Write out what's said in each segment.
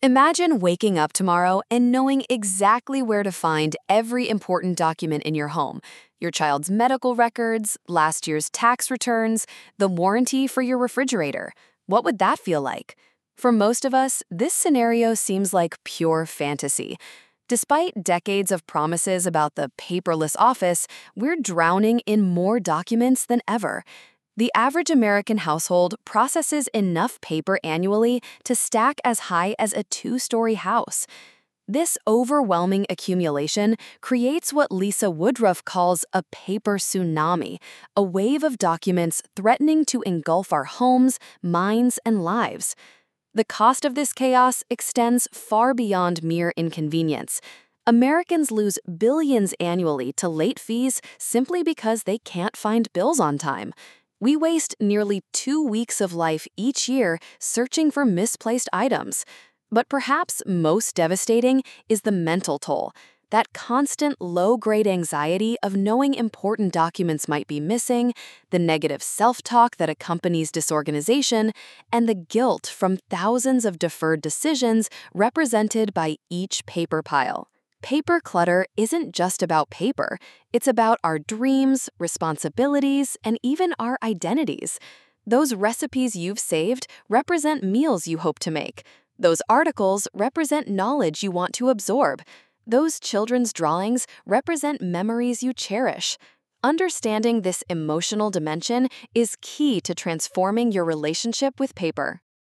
Imagine waking up tomorrow and knowing exactly where to find every important document in your home: your child's medical records, last year's tax returns, the warranty for your refrigerator. What would that feel like? For most of us, this scenario seems like pure fantasy. Despite decades of promises about the paperless office, we're drowning in more documents than ever. The average American household processes enough paper annually to stack as high as a two-story house. This overwhelming accumulation creates what Lisa Woodruff calls a paper tsunami, a wave of documents threatening to engulf our homes, minds, and lives. The cost of this chaos extends far beyond mere inconvenience. Americans lose billions annually to late fees simply because they can't find bills on time. We waste nearly 2 weeks of life each year searching for misplaced items. But perhaps most devastating is the mental toll, that constant low-grade anxiety of knowing important documents might be missing, the negative self-talk that accompanies disorganization, and the guilt from thousands of deferred decisions represented by each paper pile. Paper clutter isn't just about paper. It's about our dreams, responsibilities, and even our identities. Those recipes you've saved represent meals you hope to make. Those articles represent knowledge you want to absorb. Those children's drawings represent memories you cherish. Understanding this emotional dimension is key to transforming your relationship with paper.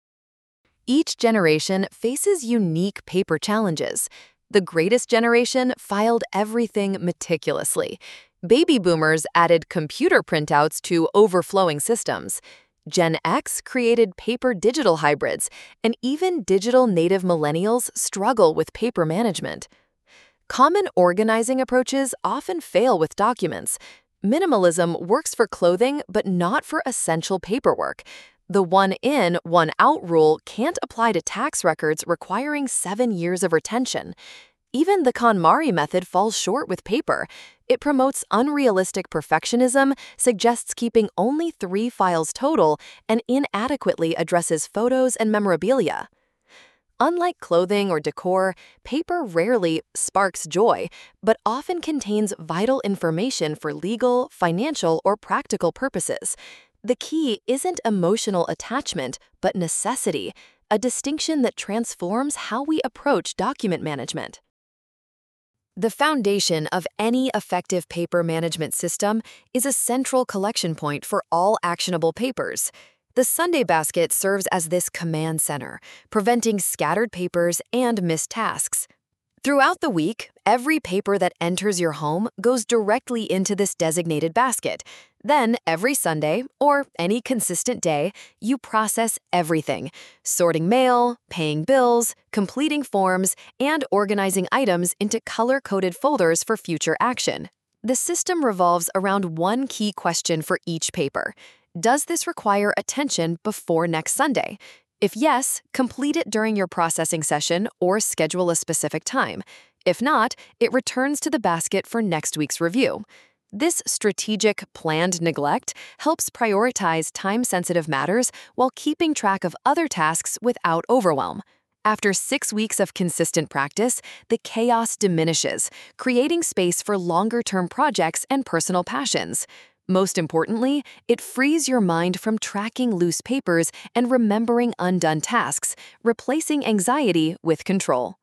Each generation faces unique paper challenges. The greatest generation filed everything meticulously. Baby boomers added computer printouts to overflowing systems. Gen X created paper-digital hybrids, and even digital native millennials struggle with paper management. Common organizing approaches often fail with documents. Minimalism works for clothing, but not for essential paperwork. The one-in, one-out rule can't apply to tax records requiring 7 years of retention. Even the KonMari method falls short with paper. It promotes unrealistic perfectionism, suggests keeping only 3 files total, and inadequately addresses photos and memorabilia. Unlike clothing or decor, paper rarely sparks joy, but often contains vital information for legal, financial, or practical purposes. The key isn't emotional attachment, but necessity, a distinction that transforms how we approach document management. The foundation of any effective paper management system is a central collection point for all actionable papers. The Sunday basket serves as this command center, preventing scattered papers and missed tasks. Throughout the week, every paper that enters your home goes directly into this designated basket. Then, every Sunday, or any consistent day, you process everything: sorting mail, paying bills, completing forms, and organizing items into color-coded folders for future action. The system revolves around one key question for each paper: does this require attention before next Sunday? If yes, complete it during your processing session or schedule a specific time. If not, it returns to the basket for next week's review. This strategic, planned neglect helps prioritize time-sensitive matters while keeping track of other tasks without overwhelm. After 6 weeks of consistent practice, the chaos diminishes, creating space for longer-term projects and personal passions. Most importantly, it frees your mind from tracking loose papers and remembering undone tasks, replacing anxiety with control.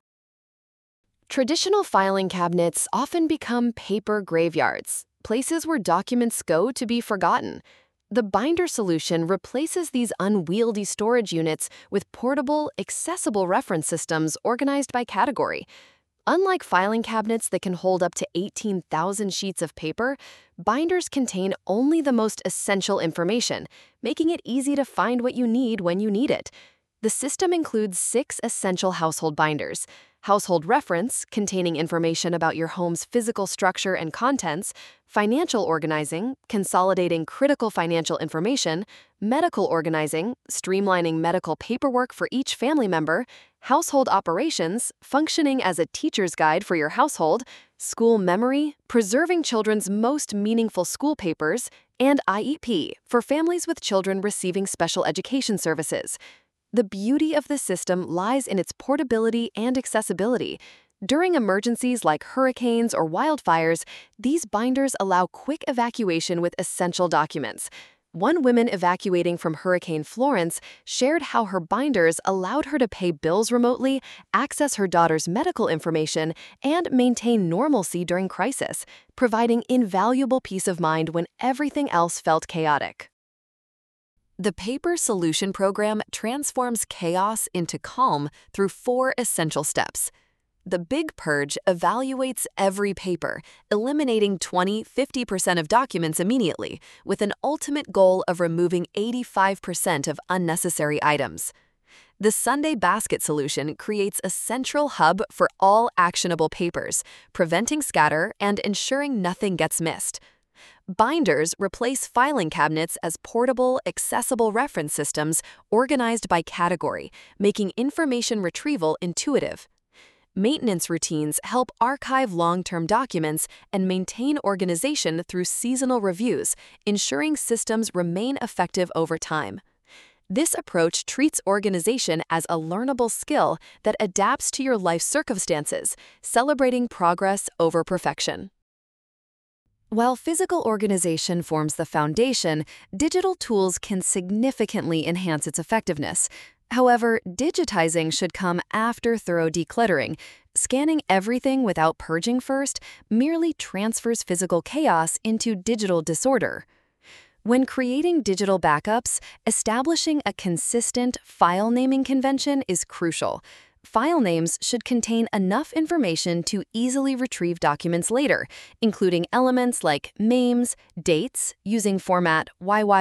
Traditional filing cabinets often become paper graveyards, places where documents go to be forgotten. The Binder solution replaces these unwieldy storage units with portable, accessible reference systems organized by category. Unlike filing cabinets that can hold up to 18,000 sheets of paper, binders contain only the most essential information, making it easy to find what you need when you need it. The system includes 6 essential household binders: household reference, containing information about your home's physical structure and contents; financial organizing, consolidating critical financial information; medical organizing, streamlining medical paperwork for each family member; household operations, functioning as a teacher's guide for your household; school memory, preserving children's most meaningful school papers; and IEP, for families with children receiving special education services. The beauty of the system lies in its portability and accessibility. During emergencies like hurricanes or wildfires, these binders allow quick evacuation with essential documents. One woman evacuating from Hurricane Florence shared how her binders allowed her to pay bills remotely, access her daughter's medical information, and maintain normalcy during crisis, providing invaluable peace of mind when everything else felt chaotic. The Paper Solution Program transforms chaos into calm through 4 essential steps. The Big Purge evaluates every paper, eliminating 20–50% of documents immediately, with an ultimate goal of removing 85% of unnecessary items. The Sunday Basket Solution creates a central hub for all actionable papers, preventing scatter and ensuring nothing gets missed. Binders replace filing cabinets as portable, accessible reference systems organized by category, making information retrieval intuitive. Maintenance routines help archive long-term documents and maintain organization through seasonal reviews, ensuring systems remain effective over time. This approach treats organization as a learnable skill that adapts to your life circumstances, celebrating progress over perfection. While physical organization forms the foundation, digital tools can significantly enhance its effectiveness. However, digitizing should come after thorough decluttering. Scanning everything without purging first merely transfers physical chaos into digital disorder. When creating digital backups, establishing a consistent file naming convention is crucial. File names should contain enough information to easily retrieve documents later, including elements like names, dates, using format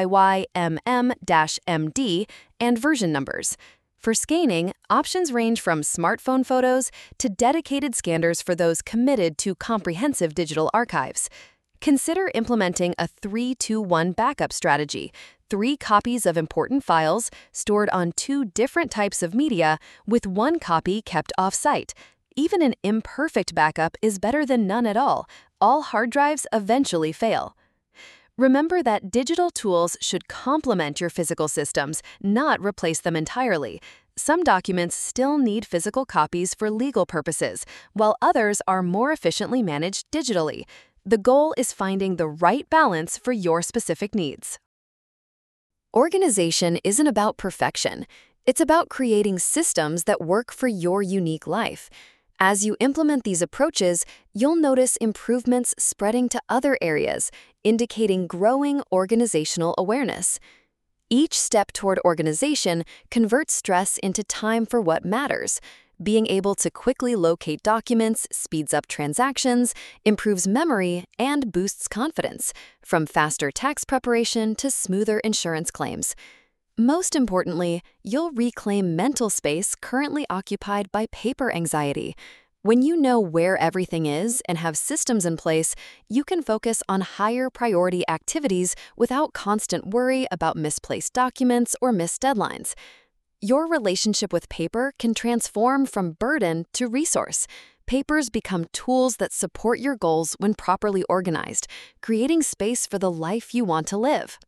YYYMM-MD, and version numbers. For scanning, options range from smartphone photos to dedicated scanners for those committed to comprehensive digital archives. Consider implementing a 3-2-1 backup strategy. 3 copies of important files stored on 2 different types of media, with 1 copy kept off-site. Even an imperfect backup is better than none at all. All hard drives eventually fail. Remember that digital tools should complement your physical systems, not replace them entirely. Some documents still need physical copies for legal purposes, while others are more efficiently managed digitally. The goal is finding the right balance for your specific needs. Organization isn't about perfection. It's about creating systems that work for your unique life. As you implement these approaches, you'll notice improvements spreading to other areas, indicating growing organizational awareness. Each step toward organization converts stress into time for what matters. Being able to quickly locate documents speeds up transactions, improves memory, and boosts confidence, from faster tax preparation to smoother insurance claims. Most importantly, you'll reclaim mental space currently occupied by paper anxiety. When you know where everything is and have systems in place, you can focus on higher priority activities without constant worry about misplaced documents or missed deadlines. Your relationship with paper can transform from burden to resource. Papers become tools that support your goals when properly organized, creating space for the life you want to live.